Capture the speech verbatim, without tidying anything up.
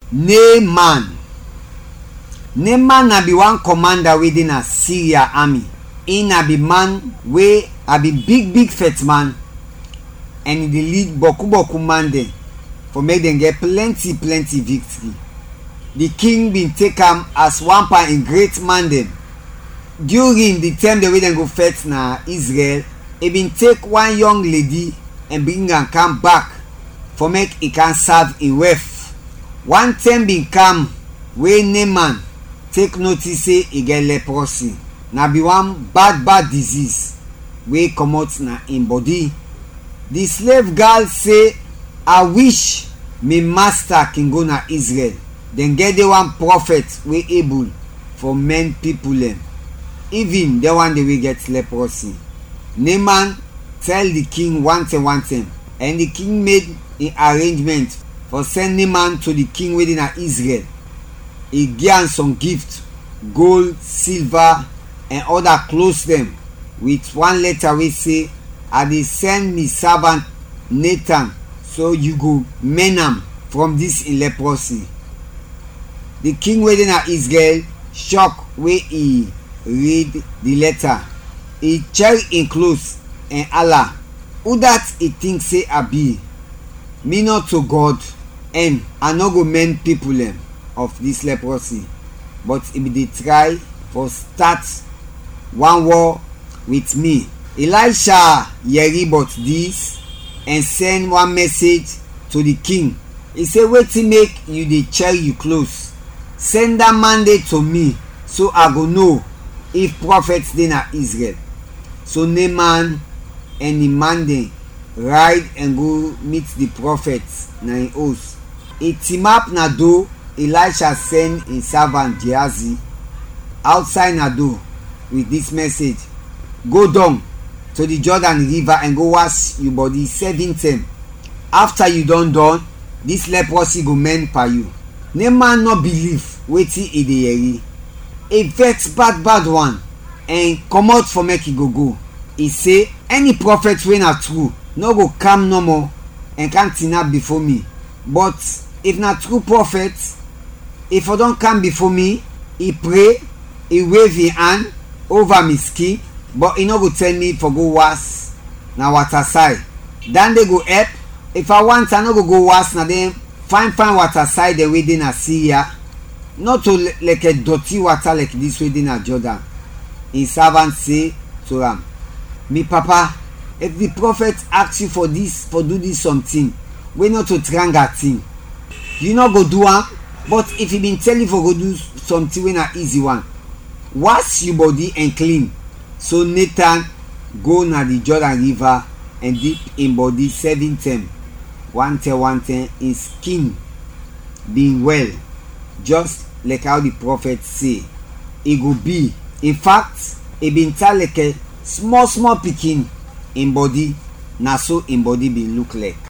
Naaman. Naaman na be one commander within a Syria army. He na be man wey a be big big fat man, and he dey lead boku boku man dem for make dem get plenty plenty victory. The king bin take am as one part in great man dem. During the time the way dem go fight na Israel, he bin take one young lady and bring am come back for make he can serve in wife. One time bin come wey Naaman take notice say he get leprosy. Na be one bad bad disease wey comot na im body. The slave girl say, I wish me master can go na Israel, then get the one prophet wey able for men people them, even the one they will get leprosy. Naaman tell the king one thing one thing, and the king made an arrangement for send Naaman to the king within Israel. He gave am some gift, gold, silver, and other clothes them with one letter wey say, I dey send me servant Nathan, so you go mend am from this in leprosy. The king within Israel shock wey he read the letter. He check in clothes and Allah, who that he think say I be? Me not to God, and I no go mend people them of this leprosy, but he be dey try for start one war with me. Elisha hear about this and send one message to the king. He say, wetin make you dey check you clothes? Send that mandate to me, so I go know if prophets dey na Israel. So Naaman and the man dem ride and go meet the prophets na in house. He team up na door. Elisha send his servant Gehazi outside na door with this message: go down to the Jordan river and go wash your body seven times. After you don done, this leprosy go mend for you. Naaman no believe wetin he dey hear. He vex bad bad one and comot for make he go go. He say, any prophet wey na true no go come no more and can't tinap before me. But if na true prophet, if I don't come before me, he pray, he wave his hand over me skin, but he no go tell me for go wash na water side. Then they go help. If I want, I no go go wash na them fine fine water side the way they na Syria, not to like a dirty water like this way they na Jordan. His servant say to him, me papa, if the prophet ask you for this, for do this something, we not to tranga thing, you not go do am. But if he been tell you for go do something when a easy one, wash your body and clean. So Nathan go na the Jordan river and dip in body seven times, one ten one ten, in skin being well, just like how the prophet say it go be. In fact, it been tell like a small small pikin in body, na so in body be look like.